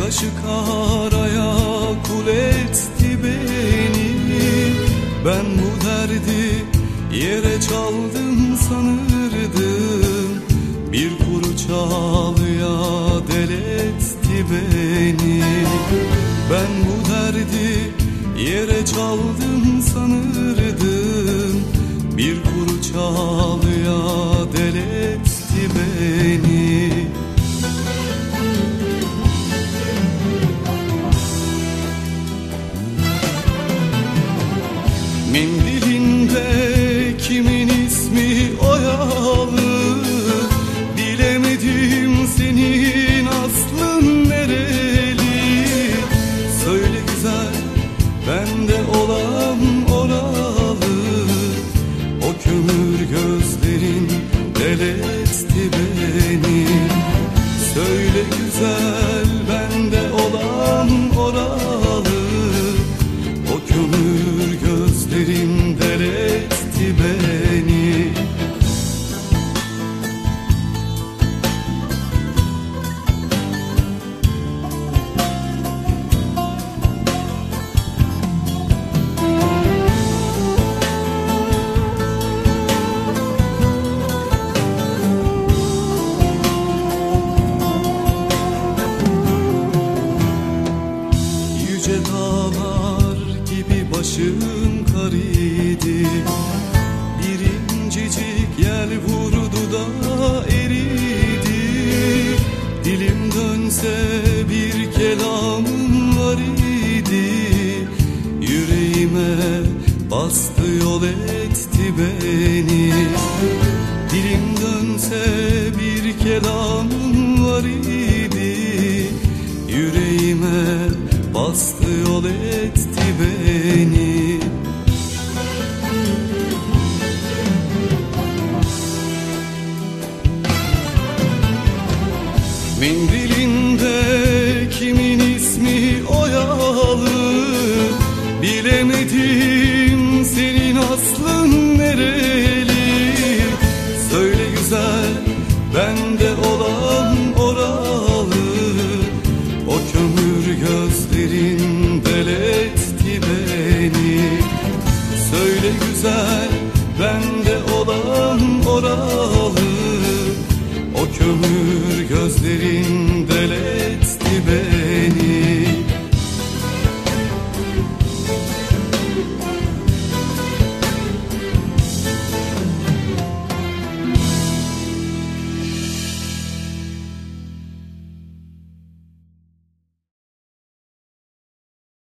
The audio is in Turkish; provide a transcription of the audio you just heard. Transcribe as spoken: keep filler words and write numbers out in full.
Kaşı karaya kul etti beni. Ben bu derdi yere çaldım sanırdım, bir kuru çalıya del etti beni. Ben bu derdi yere çaldım sanırdım, bir kuru çalıya del etti beni. Mendilinde kimin ismi oyalı, bilemedim senin aslın nereli. Söyle güzel, bende olan oralı, o kömür gözlerin del etti beni. Söyle güzel, bende olan oralı, o kömür gözlerin del etti beni. Yüce dağlar gibi başım kar idi, bir incecik yel vurdu da eridi. Dilim dönse bir kelamım var idi, yüreğime bastı yol etti beni. Dilim dönse bir kelamım var idi, yüreğime bastı yol etti beni. Mendilinde kimin ismi oyalı, bilemedim senin aslın nereli. Söyle güzel, bende olan oralı, o kömür gözlerin del etti beni. Söyle güzel, bende olan oralı, o kömür gözlerin del etti